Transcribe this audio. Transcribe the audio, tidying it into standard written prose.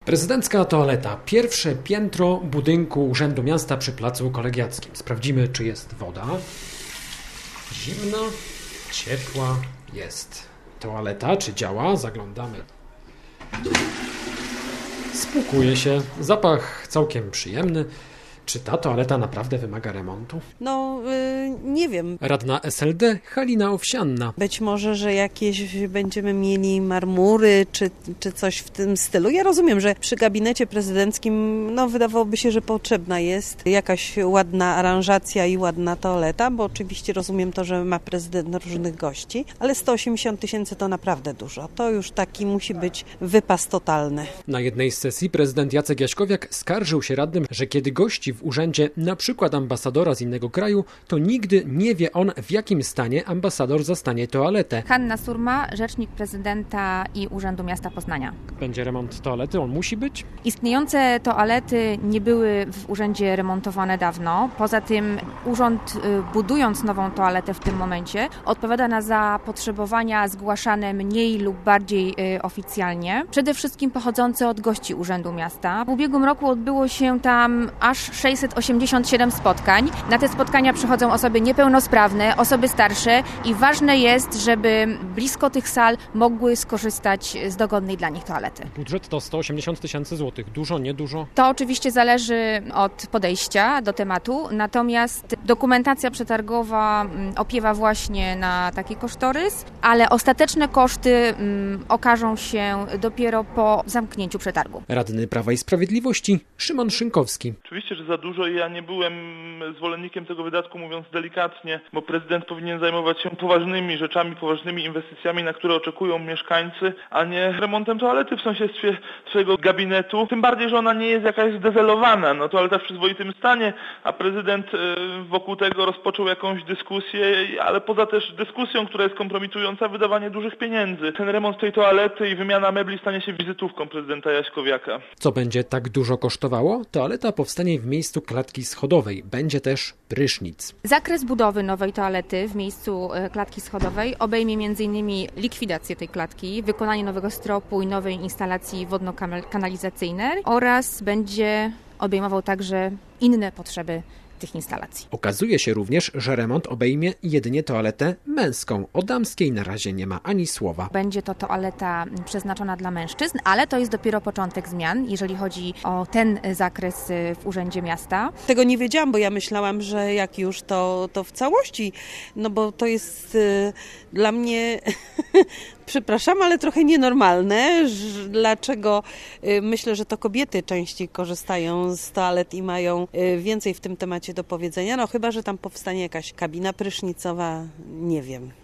Prezydencka toaleta. Pierwsze piętro budynku Urzędu Miasta przy Placu Kolegiackim. Sprawdzimy, czy jest woda. Zimna, ciepła jest. Toaleta, czy działa? Zaglądamy. Spłukuje się. Zapach całkiem przyjemny. Czy ta toaleta naprawdę wymaga remontu? Nie wiem. Radna SLD Halina Owsianna. Być może, że jakieś będziemy mieli marmury, czy coś w tym stylu. Ja rozumiem, że przy gabinecie prezydenckim, wydawałoby się, że potrzebna jest jakaś ładna aranżacja i ładna toaleta, bo oczywiście rozumiem to, że ma prezydent różnych gości, ale 180 000 to naprawdę dużo. To już taki musi być wypas totalny. Na jednej z sesji prezydent Jacek Jaśkowiak skarżył się radnym, że kiedy gości w urzędzie na przykład ambasadora z innego kraju, to nigdy nie wie on, w jakim stanie ambasador zastanie toaletę. Hanna Surma, rzecznik prezydenta i Urzędu Miasta Poznania. Będzie remont toalety? On musi być? Istniejące toalety nie były w urzędzie remontowane dawno. Poza tym urząd, budując nową toaletę w tym momencie, odpowiada na zapotrzebowania zgłaszane mniej lub bardziej oficjalnie. Przede wszystkim pochodzące od gości Urzędu Miasta. W ubiegłym roku odbyło się tam aż 687 spotkań. Na te spotkania przychodzą osoby niepełnosprawne, osoby starsze i ważne jest, żeby blisko tych sal mogły skorzystać z dogodnej dla nich toalety. Budżet to 180 000 złotych. Dużo, niedużo? To oczywiście zależy od podejścia do tematu, natomiast dokumentacja przetargowa opiewa właśnie na taki kosztorys, ale ostateczne koszty okażą się dopiero po zamknięciu przetargu. Radny Prawa i Sprawiedliwości Szymon Szynkowski. Oczywiście, że za dużo i ja nie byłem zwolennikiem tego wydatku, mówiąc delikatnie, bo prezydent powinien zajmować się poważnymi rzeczami, poważnymi inwestycjami, na które oczekują mieszkańcy, a nie remontem toalety w sąsiedztwie swojego gabinetu. Tym bardziej, że ona nie jest jakaś zdezelowana. Toaleta w przyzwoitym stanie, a prezydent wokół tego rozpoczął jakąś dyskusję, ale poza też dyskusją, która jest kompromitująca, wydawanie dużych pieniędzy. Ten remont tej toalety i wymiana mebli stanie się wizytówką prezydenta Jaśkowiaka. Co będzie tak dużo kosztowało? Toaleta powstanie w miejscu klatki schodowej. Będzie też prysznic. Zakres budowy nowej toalety w miejscu klatki schodowej obejmie m.in. likwidację tej klatki, wykonanie nowego stropu i nowej instalacji wodno-kanalizacyjnej oraz będzie obejmował także inne potrzeby tych instalacji. Okazuje się również, że remont obejmie jedynie toaletę męską. O damskiej na razie nie ma ani słowa. Będzie to toaleta przeznaczona dla mężczyzn, ale to jest dopiero początek zmian, jeżeli chodzi o ten zakres w Urzędzie Miasta. Tego nie wiedziałam, bo ja myślałam, że jak już to w całości, bo to jest dla mnie, przepraszam, ale trochę nienormalne. Dlaczego myślę, że to kobiety częściej korzystają z toalet i mają więcej w tym temacie do powiedzenia, chyba że tam powstanie jakaś kabina prysznicowa, nie wiem.